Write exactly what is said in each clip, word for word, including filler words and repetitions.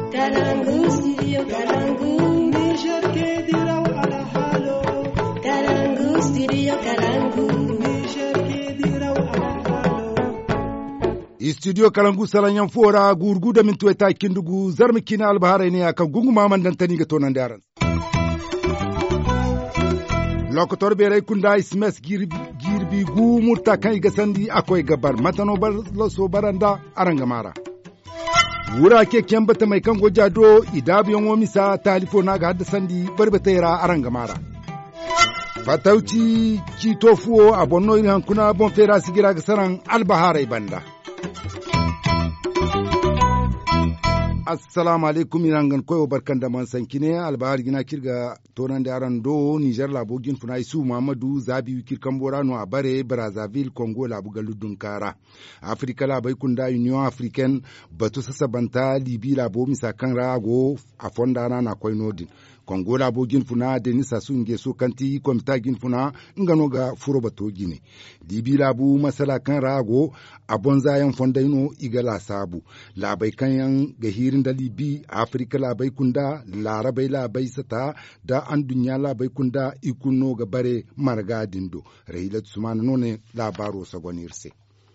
Kalangu, studio Kalangu. Niger ke diraw ala halo. Kalangu, studio Kalangu. Niger ke diraw ala halo. Studio Kalangu salanyan fora gurgu da mintu ta kindugu zarmikina albahara ne akan gungu maman dan tani ga tonan daran. Lokotor berai kunda ismes girbi, girbi gu murta kan iga sandi akwai gabar matano bar loso baranda arangamara. Wura ke bata mai kan gojado idabiyon womisa talifona ga hadda sandi barbata yara arangamara. Fatauci ki tofuo abonno ina hankuna bon fera sigira ga saran albahara banda. Assalamu alaikum irangan koyo barkan da man sankine albahar gina kirga tonan da aran do Niger labogin funa isu Muhammadu Zabi wikir kamborano a bare Brazzaville Congo labu galudun kara Afrika labai kunda Union Africaine batu sasabanta Libi labo misakan rago a fondana na koy nodin Congo labo gin funa Denisa sunge so kanti komita gin funa ngano ga furo bato gine Libi labo masala kan rago a bonzayan fondaino igala sabu labai kan yan gahirin da Libi Afrika labai kunda larabai labai sata da an dunya labai kunda ikuno ga bare marga dindo rahilat sumana none labaro sagonirse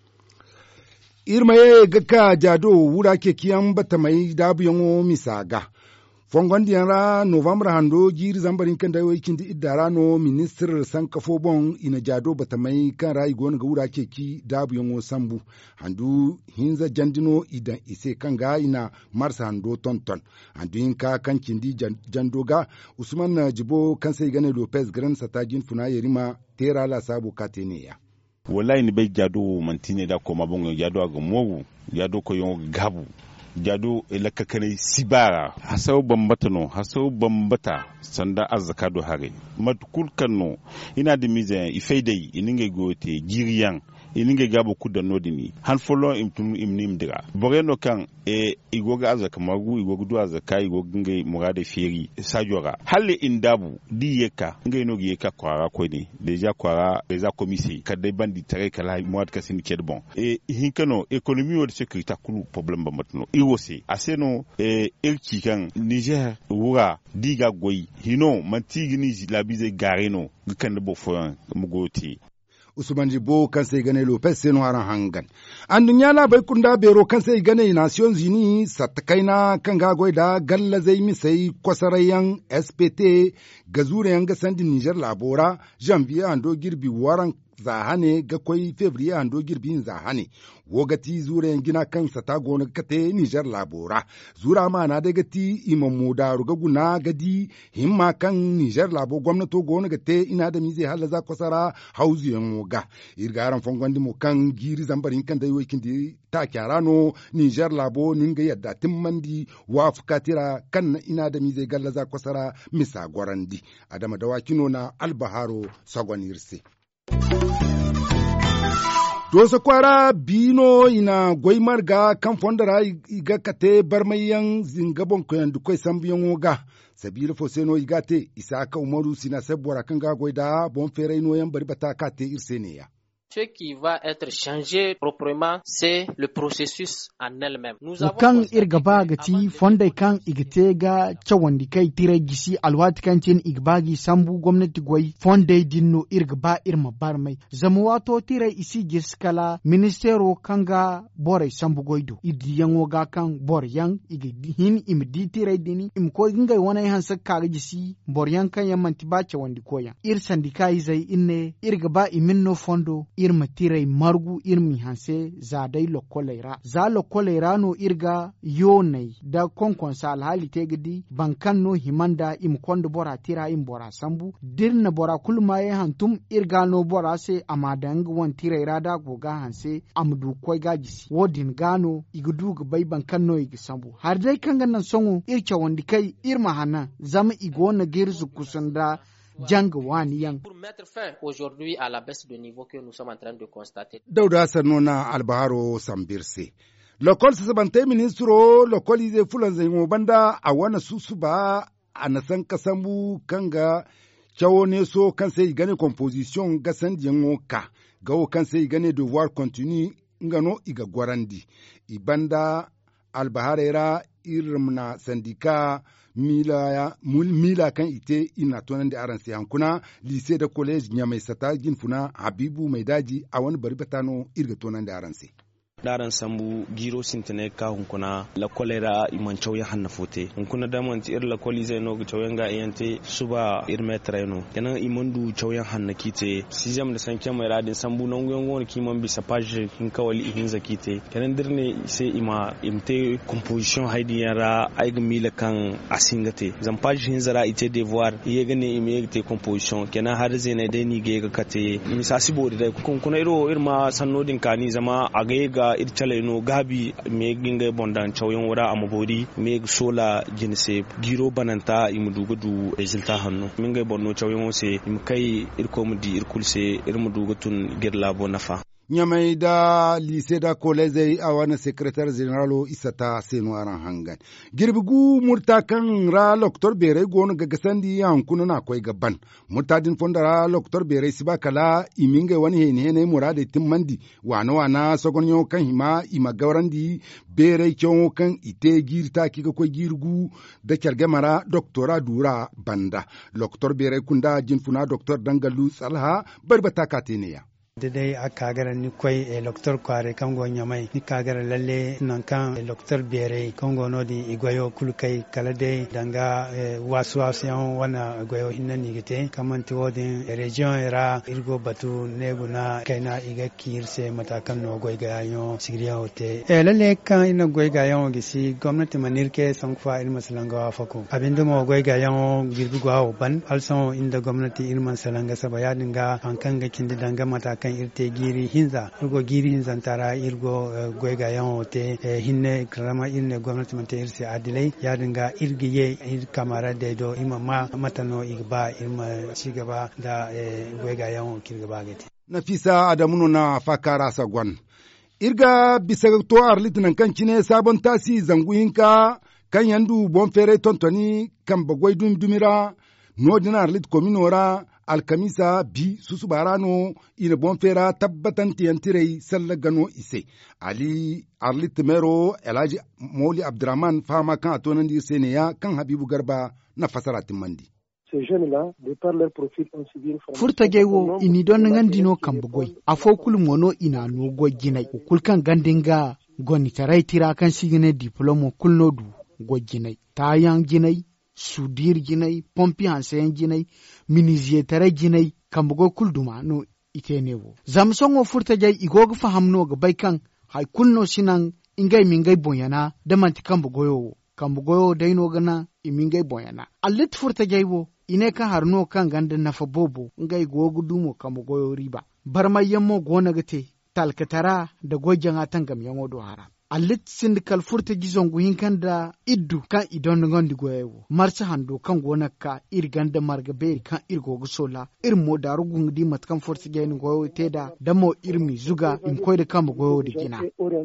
irmaye gaka jado wura ke kiyan bata mai dabu yango misaga fongon diyanra november hando jiri zambarin kan dawo ikindi idara no minister sankafo bon ina jado bata mai kan rai gon ga wura ke ki dabu yango sambu handu hinza jandino idan ise kan ga ina marsa hando tonton handu in ka kan kindi jandoga usman jibo kan sai gane lopez gran satajin funa yerima tera la sabu kateneya wallahi ni bai jado mantine da koma bon jado ga mogu jado ko yon gabu jado lakakare sibara hasau bambata no hasau bambata sanda azzaka do hare matkul kanno ina da mize ifaidai ininge gote jiriyan ininge gabo kudda nodini han folo imtum imnim dira boreno kan e igoga azaka magu igoga du azaka igoga nge murade feri sajora halle indabu di yeka nge no yeka kwara ko ni deja kwara reza komisi kadai bandi tare kala muad kasin kedbon e hinkano economy wod security kulu problem ba matno iwose aseno e elki kan Niger wura diga goyi hino mantigini labize gareno kan bo foyan mugoti Usman Jibo kan sai gane Lopez sai nuwaran hangan. An dunya labai kunda bero kan sai gane Nations Unis satakaina kan gagoi da galla zai misai kwasarayan S P T ga zuriyan ga sandin Niger labora janvier ando girbi waran zahane ga kwai fevrier ando girbin zahane wogati zure gina kan sata gona kate Niger labora zura ma na daga ti imamu da ruga guna gadi himma kan Niger labo gwamnato gona gate ina da mize halaza kwasara hauzi yan woga irgaran fongondi mo kan giri zambarin kan da yokin di ta kyarano Niger labo ninga yadda timmandi wa fukatira kan ina da mize gallaza kwasara misa gorandi adama dawakino na albaharo sagwanirse Dosa kwara bino ina goimar ga kan fondara iga kate barmayan zingabon koyan dukwai sambiyan woga sabila foseno igate isaka umaru sina sabuwara kan ga goida bon fere no yan bari bata kate irseneya. Ce qui va être changé proprement, c'est le processus en elle-même. Kan irgaba gati fonda kan igite ga cawandi kai tire gisi alwati kan tin igbagi sambu gwamnati gwai fonda dinno irgaba irma barmai zamuwato tire isi giskala ministero kanga bore sambu goido idi yango ga kan bor yang igi hin imdi tire dini im ko ngai wona han sakka gisi bor yang kan yamanti ba cawandi koya ir sandikai zai inne irgaba iminno fondo irma tirai margu irmi hanse zadai lokolera za lokolera no irga yonai da konkonsa alhali tegidi bankan no himanda im kondo bora tira im bora sambu dirna bora kulmaye hantum irga no bora se amadang wan tirai rada goga hanse amdu koy gajisi wodin gano igudu bai bankan no igi sambu har dai kanga nan songo ircha wandi kai irma hana zama igona girzu kusanda jang wani yang. Pour mettre fin aujourd'hui à la baisse de niveau que nous sommes en train de constater. Dauda sanona albaharo sambirse. Lokol sasabante ministro lokol ize fulan zai banda a wana susu ba a nasan kasambu kanga chawo ne so kan sai gane composition ga sandiyan ka ga kan sai gane devoir continu ngano iga gwarandi ibanda albaharera irmna sandika mila ya mul mila kan ite ina tonan da aran sai hankuna lycée da college nya mai sata ginfuna Habibu mai daji a wani bari batano irga tonan da aran sai daran sambu giro sintene ka hunkuna la kolera iman chawya hanna fote hunkuna da man ir la koli zai no chawya ga yante suba ir metreno kenan imandu chawya hanna kite sijam da sanke mai radin sambu non gon gon ki man bisa page hin kawali hin zakite kenan dirne sai ima imte composition haidi yara aig mila kan asingate zam page hin zara ite devoir ye gane ime te composition kenan har zai ne dai ni ge ga kate misasi bodi da hunkuna iro irma sannodin kani zama aga irchale no gabi me ginga bondan chawyon wura amabodi me sola jinse giro bananta imudugudu resulta hanno minga bonno chawyon se imkai irkomudi irkulse irmudugutun girla bonafa nyamai da lycée da collège a wani secrétaire général isata senu aran hangan girbigu murta kan ra docteur bere gon gagasandi yankuna na koi gaban murtadin fondara docteur bere sibakala iminga wani hene hene murade timmandi wana wana sogonyo kan hima ima gaurandi bere kyon kan ite girta kika koi girgu da kyargamara doctora dura banda docteur bere kunda jinfuna docteur dangalu salha barbata kateneya dai aka gara ni koi e doktor kware kango nyamai ni kagara lalle nan kan e doktor bere kango no di igoyo kulkai kala dai danga wasu wasu wana igoyo hinna ni gite kaman to din region era irgo batu neguna kaina iga kirse matakan no goy gayo sigriya hote e lalle kan ina goy gayo gisi gwamnati manirke sankfa ilma salanga fako abinda mo goy gayo girbi gwawo ban alson inda gwamnati ilman salanga sabaya dinga an kan ga kindi danga matakan kan irte giri hinza irgo giri hinza tara irgo goyga yan te hinne krama irne gwamnati man te irse adilai ya dinga irgiye ir kamara da do imama matano igba irma cigaba da goyga yan kirgaba gati Nafisa Adamu na fakara sagwan irga bisa to arlit nan kan cine sabon tasi zanguinka kan yandu bon fere tontoni kan bagwai dum dumira no dinar lit kominora alkamisa bi susu barano ina bonfera tabbatan tiyantirei salla gano ise ali arlit mero elaji moli abdurrahman fama kan atonan dir seneya kan habibu garba na fasaratin mandi furta gaiwo ini don ngandino kambugoi afo kulmono ina no gojinai kulkan gandinga goni tarai tira kan sigine diplomo kulnodu gojinai tayan jinai sudir jinai pompi hansen jinai minizier tare jinai kambugo kulduma no itenewo zamsongo furta jai igoga fahamno ga baikan hay kunno sinan ingai mingai bonyana da manti kambugo yo kambugo yo daino gana imingai bonyana allit furta jaiwo ine ka harno kan ganda nafa bobo ngai gogu dumo kambugo yo riba barmayammo gona gate talkatara da gojan atan gam yango do hara allit sindikal furta gizon guhin kan da iddu kan idon ngondi goyewo marsa hando kan gonaka ir ganda marga beri kan ir gogu sola ir mo daru gungdi matkan furta geni goyo teda damo irmi zuga in koyde kan goyo de gina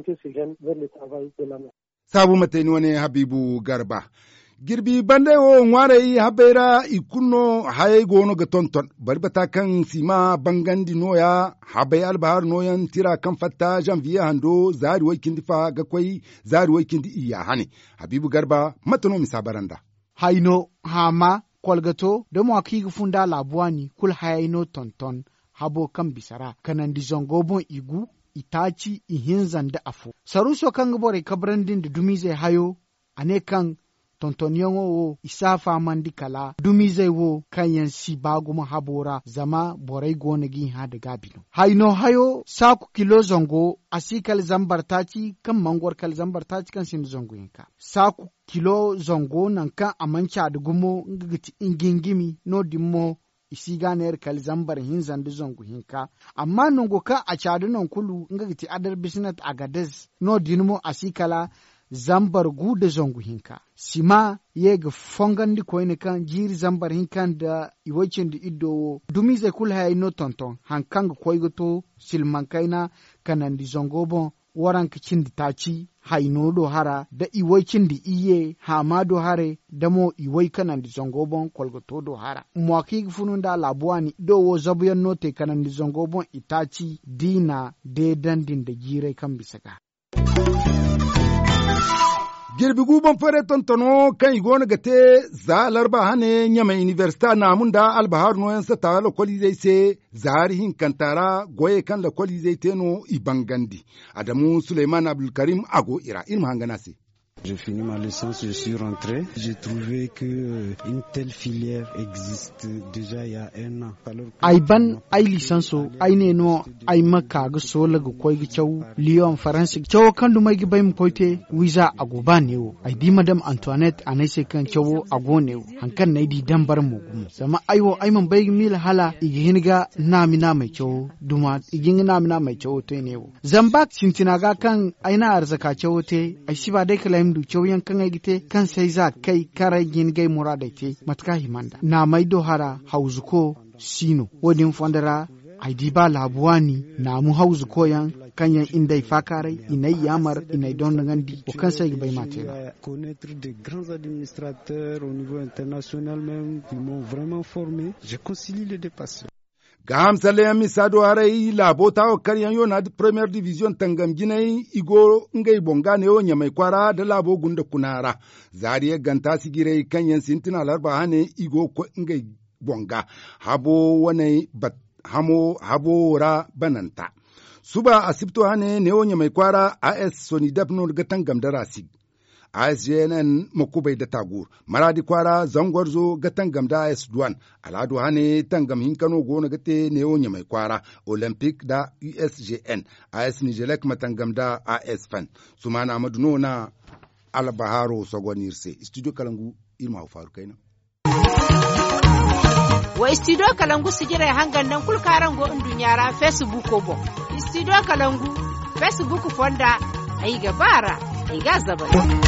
sabu mateni wani Habibu Garba girbi bande wo ngware yi habera ikunno haye gono ga tonton bari bata kan sima bangandi noya habay albahar noyan tira kan fatta janvier hando zari wai kindi fa ga kwai zari wai kindi iya hani Habibu Garba matano misabaranda haino hama kolgato da mo akigi funda labuani kul hayino tonton habo kan bisara kanan di zongobon igu itachi ihinzan da afo saruso kan gbore kabrandin da dumize hayo ane kan tontonyongo wo isafa mandi kala dumize wo kanyan si baguma habora zama borai gonagi ha da gabino haino hayo saku kilo zongo asikal zambartaci kan mangwar kal zambartaci kan sin zongo yinka saku kilo zongo nan kan amancha da gumo ngiti ingingimi no dimmo isi ganer kal zambar hin zandu zongo hinka amma nongo ka a chadu non kulu ngiti adar business agades no dinmo asikala zambar guda zongu hinka sima yega fongandi koyne kan jiri zambar hinkan da iwacin da ido dumize kul hay no tonton hankang koygo to silmankaina kanan di zongo bon waran kicin di taci hayno do hara da iwacin di iye hama do hare da mo iwai kanan di zongo bon kolgo to do hara mwaki fununda labuani do wo zabuyan note kanan di zongo bon itaci dina de dandin da jire kan bisaka girbi guban fare tontono kan igona gate za larba hane nyama universita na munda albahar no yansa ta la koli zai se zarihin kantara goye kan la koli zai teno ibangandi Adamu Suleiman Abdul Karim ago ira ilma hangana se. J'ai fini ma licence, je suis rentré. J'ai trouvé que euh, une telle filière existe déjà il y a un an. Ai ban ai lisanso ai ne no ai maka ga so laga koi ga chau Lyon France chau kan du mai ga bai mu koite wiza agoba ne wo ai di madam Antoinette anai se kan chau ago ne wo hankan nai di dambar mu gum sama ai wo ai man bai mil hala igin ga nami na mai chau duma igin nami na mai chau to ne wo zambak cintina ga kan ai na arzaka chau te ai shi ba dai kala du chauyan kan gite kan sai za kai karai gin gai murada te matka himanda na mai dohara hauzuko sino wodin fondara aidi ba labuwani na mu hauzu koyan kanyan indai fakarai inai yamar inai don ngandi o kan sai bai mate connaître de grands administrateurs au niveau international même qui m'ont vraiment formé je concilie les deux passions. Ga hamsale ya misado harai labota o karyan yona da Premier Division tangam ginai igo ngai bonga ne o nyamai kwara da labo gunda kunara zariya ganta sigire kanyan sintina larba hane igo ko ngai bonga habo wane bat hamo habo ra bananta suba asibto hane ne o nyamai kwara A S Soni Dapno ga tangam da rasig A S J N N makubai da tagur maradi kwara zangwarzo ga tangam da A S Duan aladu hane tangam hinkano gona gate ne onya mai kwara Olympic da U S G N A S Nijelek matangam da A S Fan sumana maduno na albaharo sogonirse studio kalangu ilma faru kaina wa studio kalangu sigira hangan nan kulkaran go indunyara Facebook ko bo studio kalangu Facebook fonda ai gabara ai gazaba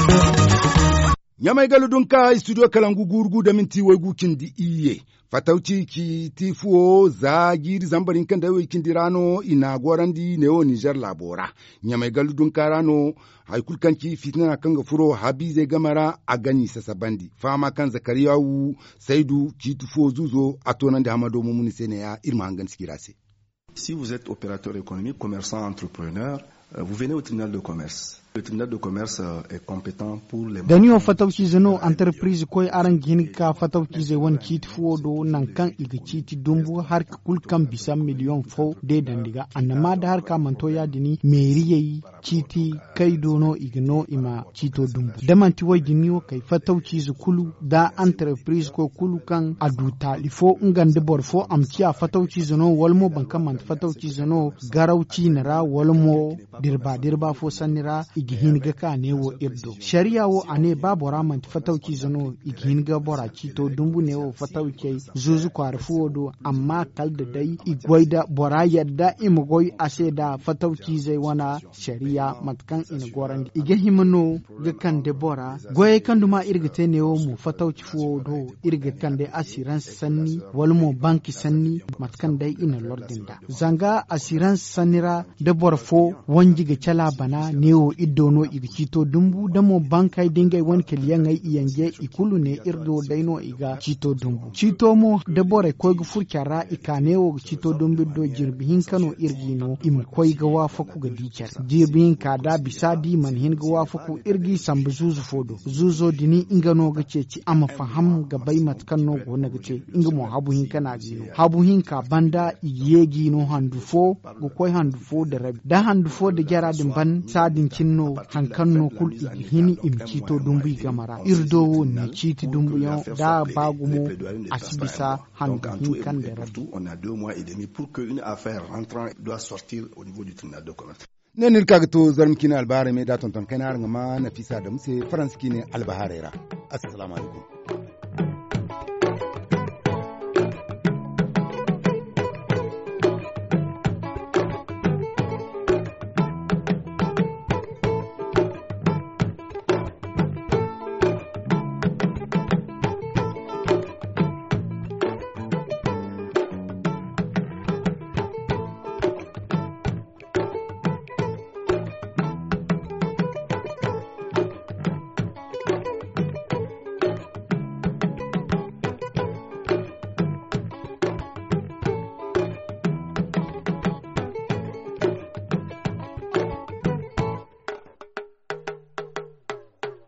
nyamai galudun ka studio kalangu gurgu da minti wai gukin di iye fatauci ki tifuo za giri zambarin kan da wai kin dirano ina gorandi neo Niger labora nyamai galudun ka rano haikul kanki fitna kan ga furo habize gamara a gani sasabandi fama kan zakariyawu saidu ki tifuo zuzo atonan da hamado mumuni sene ya irma hangan sikirase. Si vous êtes opérateur économique, commerçant, entrepreneur, vous venez au tribunal de commerce. Le tribunal de commerce est compétent pour les... Daniel fatauci zano entreprise koi aran gini ka fatauci ze wan kit fuodo nan kan iga citi dumbu har kul kan bisa miliyon fo de dandiga annama da har ka manto ya dini meriye citi kai dono igno ima cito dumbu da manti wai dini kai fatauci zu kulu da entreprise ko kulu kan aduta lifo ngande borfo amciya fatauci zano walmo bankan man fatauci zano garauci nara walmo dirba dirba fo sanira igihinga ka ne wo irdo sharia wo ane ba bora man fatauki zano igihinga bora cito dumbu ne wo fatauki zuzu kwarfu wodo amma kal da dai igwaida bora yadda imugoi ase da fatauki zai wana sharia matkan ina goran ige himano ga kan de bora goye kan duma irgite ne wo mu fatauki fuwodo irga kan de assurance sanni walmo banki sanni matkan dai ina lordinda zanga assurance sanira de borfo wanji ga chala bana ne wo dono igicito dumbu damo bankai dingai won keliyan ai iyange ikulu ne irdo daino iga cito dumbu cito mo debore koy gu furkara ikanewo cito dumbu do jirbihin kano irgino im koy ga wafaku ga dicer jirbihin ka da bisadi man hin ga wafaku irgi sambu zuzu fodo zuzo dini ingano ga ceci ama faham ga baimat kanno go na gace inga mo habu hin kana gino habu hin ka banda yegi no handufo go koy handufo da rabi da handufo da gyara din ban sadin kinno hankanno kul hini imcito dumbu gamara irdo ne citi dumbu yo da bagumo asibisa handu kan da rabbi. On a deux mois et demi pour qu'une affaire rentrant doit sortir au niveau du tribunal de commerce. ne nir kaga to zarm kina albahare me da tonton kana ngama nafisa da muse france kine albaharera assalamu alaikum.